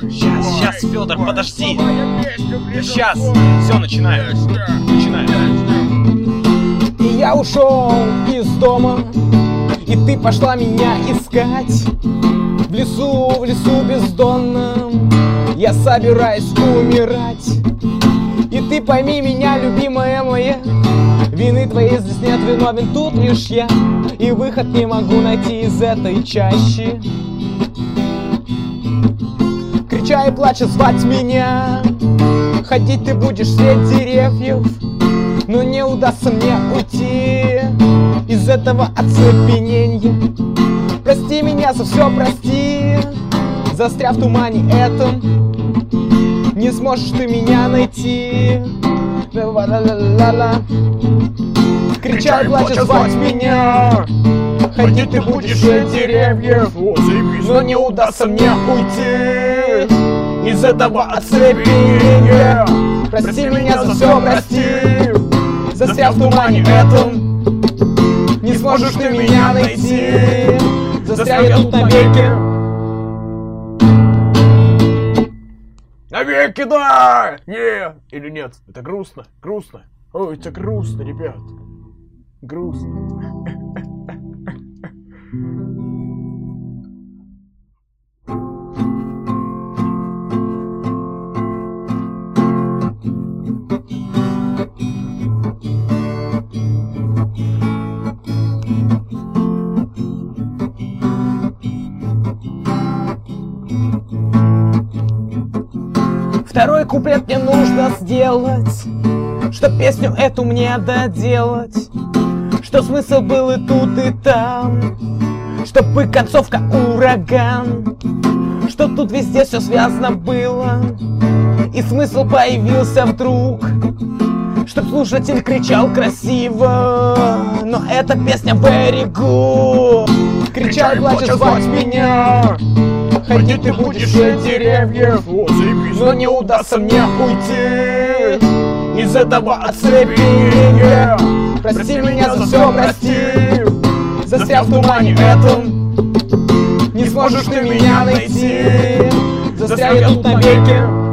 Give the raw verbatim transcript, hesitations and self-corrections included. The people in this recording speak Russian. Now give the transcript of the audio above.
Сейчас, сейчас, Федор, подожди. Сейчас. Все, начинаю. Начинаю. И я ушел из дома, и ты пошла меня искать. В лесу, в лесу бездонном я собираюсь умирать. И ты пойми меня, любимая моя, вины твоей здесь нет, виновен тут лишь я. И выход не могу найти из этой чащи. Крича и плача звать меня, ходить ты будешь среди деревьев, но не удастся мне уйти из этого оцепенения. Прости меня за все, прости, застряв в тумане этом, не сможешь ты меня найти. Крича и плача звать меня, ходить ты будешь среди деревьев, но не удастся мне уйти из этого оцепенения. Прости меня за все, прости, застряв в тумане этом, не сможешь ты меня найти. Застрял я тут навеки. Навеки, да! Не! Или нет? Это грустно, грустно. Ой, это грустно, ребят. Грустно. Второй куплет мне нужно сделать, чтоб песню эту мне доделать, что смысл был и тут, и там, чтобы концовка ураган, что тут везде все связано было, и смысл появился вдруг, чтоб слушатель кричал красиво, но эта песня very good. Крича и плача звать меня, ходить ты будешь среди деревьев, но не удастся мне уйти из этого оцепенения. Прости меня за все, прости, застряв в тумане этом, не сможешь ты меня найти. Застрял я тут навеки.